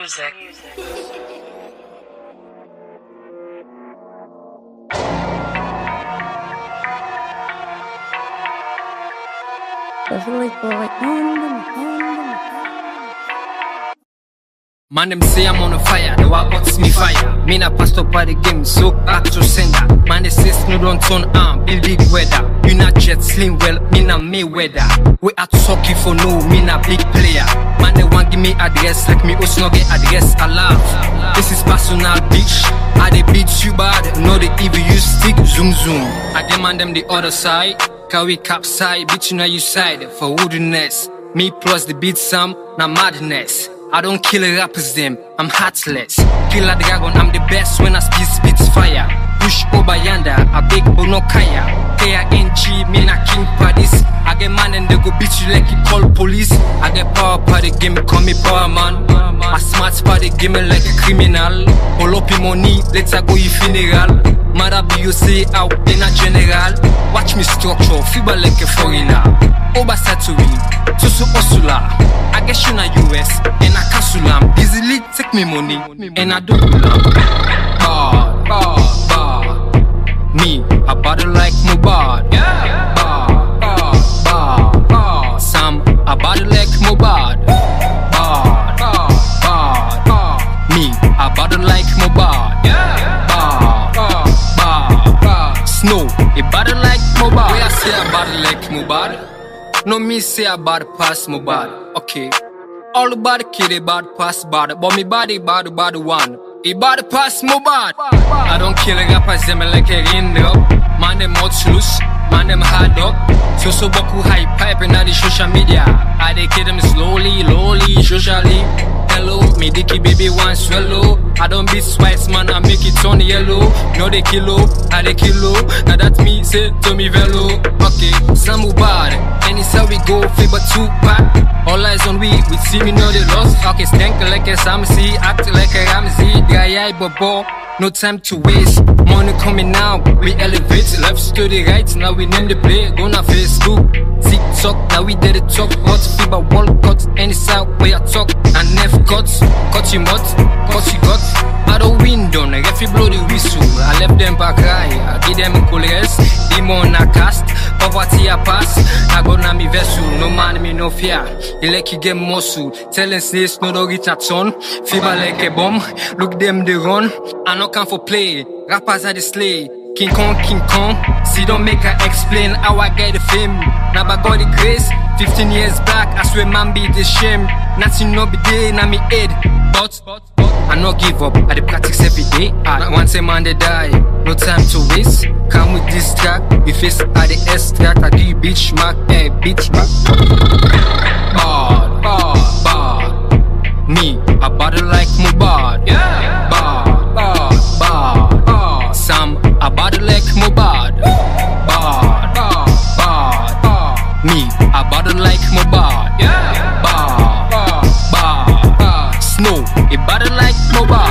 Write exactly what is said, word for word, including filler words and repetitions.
music. Man, them say I'm on a fire, they want what's me fire. Me na passed up by the game, so back to sender. Man, they say no don't turn on, big big weather. You not jet slim well, me na Mayweather. We at sucky for no, me na big player. Man, they want give me address, like me also not get address. I laugh. This is personal, bitch. I they beat you bad, no they even use stick, zoom zoom. I demand them the other side, can we capsize, bitch now you side for woodiness. Me plus the beat some, na madness. I don't kill rappers them, I'm heartless. Kill a dragon, I'm the best when I speed spits fire. Push over yonder, I big bonokaya. K I N G, me na king padis. I get man and they go beat you like you call police. I get power for the game, call me power man. I smart for the game like a criminal. Pull up your money, let's go your funeral. Mother be you say out in a general. Watch me structure, feeble like a foreigner. Oba Saturi, Tusu Osula. I guess you na U S, and I casulam. Easily take me money, and I do lam. Bad, bad, bad. Me, I body like Mubad. Bad, bad, bad, bad. Sam, I body like Mubad. Bad, bad, bad, bad. Me, I body like Mubad. Bad, bad, bad, bad. Snow, it body like Mubad. Where I say I body like Mubad. No me say I bad pass my bad, okay. All the bad kid, they bad pass bad, but me body bad bad one. He bad pass my bad. I don't kill a rappers them like a raindrop. Man them out loose, man them hard up. So so boku high pipe in all the social media. I they kill them slowly, lowly, socially. Hello, me dicky baby one swallow. I don't beat swites man, I make it turn yellow. No they kilo, I they kilo. Now that me say to me velo. Okay, some who bad. And it's how we go, favor two pack. All eyes on we, we see me know they lost. Okay, stank like a Samsi, act like a Ramsey. Dry eye bobo, no time to waste. Money coming now, we elevate. Left to the right, now we name the play. Go na Facebook, TikTok, now we did it talk. Hot fever, wall cut, any side where I talk. And never cuts, cut you mut, cut you got. Out the window, I get blow the whistle. I left them back high, I give them a cool rest. Demon I cast, poverty I pass. I go na me vessel, no man me no fear. You like you get muscle, telling snakes no do reach a ton. Fever like a bomb, look them they run. I no come for play, rappers are the slay. King Kong, King Kong, see don't make her explain how I get the fame. Now I got the grace, fifteen years back, I swear man be the shame. Nothing no be day, na me head, but I no give up, I dey practice every day. I once a man they die, no time to waste. Come with this track, we face at the extract. I do bitch mark, eh, bitch mark. Bad, bad, bad. Me, I body like Mubad. Yeah. Bad, bad, bad, bad. Sam, I body like Mubad. Bad, bad, bad, bad. Me, I body like Mubad. Yeah. Bad, bad, bad, bad. Snow, it body like Mubad.